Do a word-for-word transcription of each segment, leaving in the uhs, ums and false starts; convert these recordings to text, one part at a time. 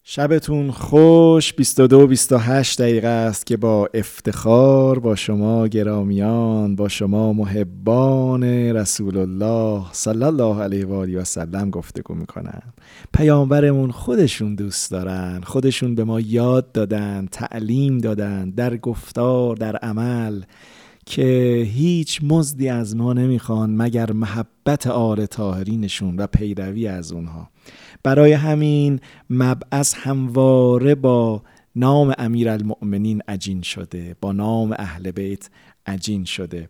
شبتون خوش. بیست و دو بیست و هشت دقیقه است که با افتخار با شما گرامیان، با شما محبان رسول الله صلی الله علیه و آله و سلم گفتگو میکنم. پیامبرمون خودشون دوست دارن، خودشون به ما یاد دادن، تعلیم دادن در گفتار، در عمل، که هیچ مزدی از ما نمیخوان مگر محبت آل طاهرینشون و پیروی از اونها. برای همین مبعث همواره با نام امیرالمؤمنین عجین شده، با نام اهل بیت عجین شده.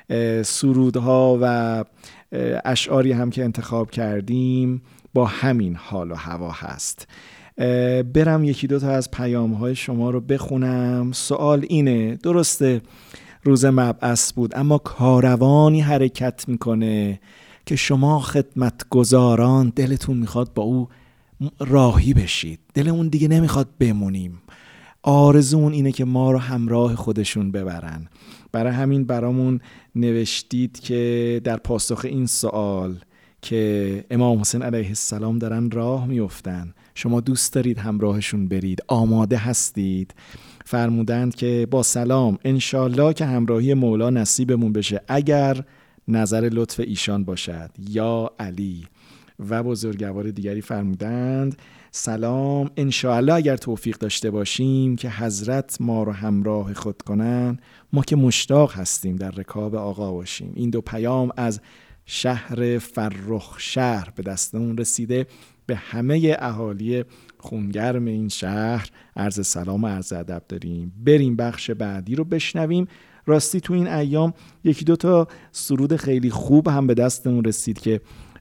سرودها و اشعاری هم که انتخاب کردیم با همین حال و هوا هست. برم یکی دو تا از پیام‌های شما رو بخونم. سوال اینه، درسته روز مبعث بود اما کاروانی حرکت میکنه که شما خدمتگزاران دلتون میخواد با او راهی بشید، دلمون دیگه نمیخواد بمونیم، آرزومون اینه که ما رو همراه خودشون ببرن. برای همین برامون نوشتید که در پاسخ این سوال که امام حسین علیه السلام دارن راه میفتن، شما دوست دارید همراهشون برید، آماده هستید؟ فرمودند که با سلام، انشالله که همراهی مولا نصیبمون بشه اگر نظر لطف ایشان باشد یا علی. و بزرگوار دیگری فرمودند سلام، انشالله اگر توفیق داشته باشیم که حضرت ما رو همراه خود کنن، ما که مشتاق هستیم در رکاب آقا باشیم. این دو پیام از شهر فرخ شهر به دستمون رسیده. به همه اهالی خونگرم این شهر عرض سلام و عرض ادب داریم. بریم بخش بعدی رو بشنویم. راستی تو این ایام یکی دو تا سرود خیلی خوب هم به دستمون رسید که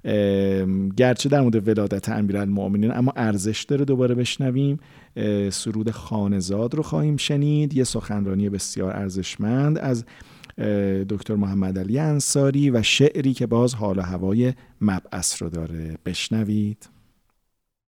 گرچه در مورد ولادت امیرالمؤمنین اما ارزش داره دوباره بشنویم. سرود خانزاد رو خواهیم شنید، یه سخنرانی بسیار ارزشمند از دکتر محمد علی انصاری و شعری که باز حال و هوای مبعث رو داره. بشنوید.